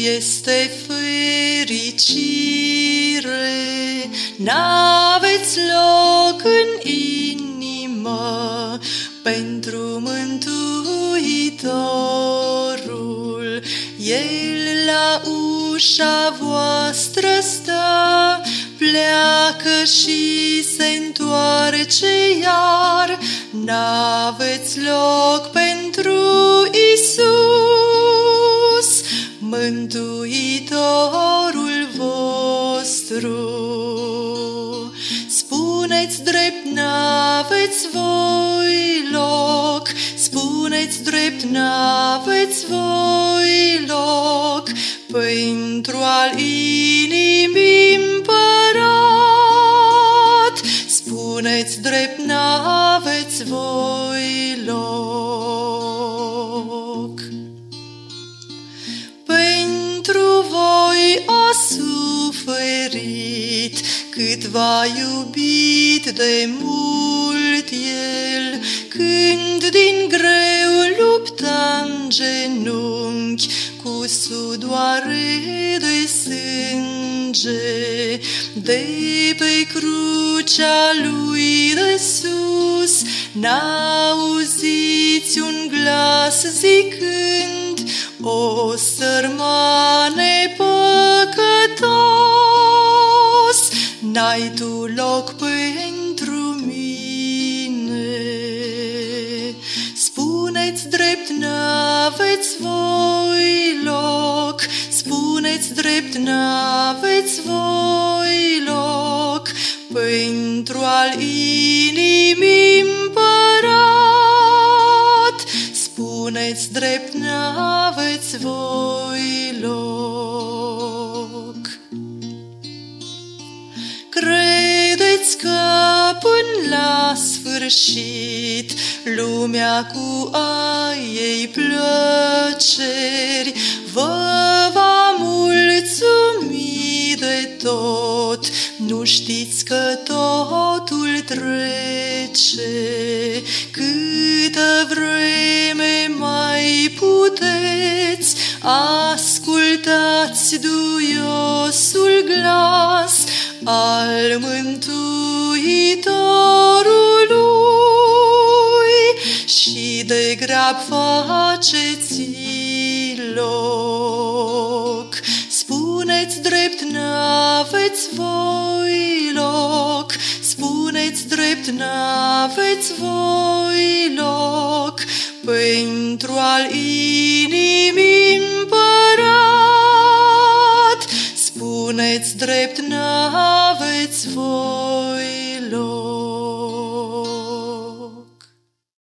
este fericire, n-aveți loc în inimă pentru Mântuitorul. El la ușa voastră stă, pleacă și se întoarce iar. N-aveți loc pentru Iisus, Mântuitorul vostru. Spuneți drept, n-aveți voi loc, spuneți drept, n-aveți voi loc pentru al inimii împărat. Spuneți drept, n-aveți voi loc. Pentru voi a suferit, cât v-a iubit de mult El, când din greu lupta în genunchi cu sudoare de sânge. De pe crucea Lui de sus n-auziți un glas zicând: o sărmane păcătos, n-ai tu loc pentru mine. Spuneți drept, n-aveți voi loc, spuneți drept, n-aveți voi loc pentru al inimii împărat. Spuneți drept, n-aveți voi loc. Credeți că până la sfârșit lumea cu a ei plăceri vă va mulțumi de tot. Nu știți că totul trece, câtă vreme mai puteți, ascultați duiosul glas al Mântuitorului și de grab faceți loc. Spuneți drept, n-aveți voi loc, spuneți drept, n-aveți voi loc pentru al inimii împărat. Spuneți drept, n-aveți voi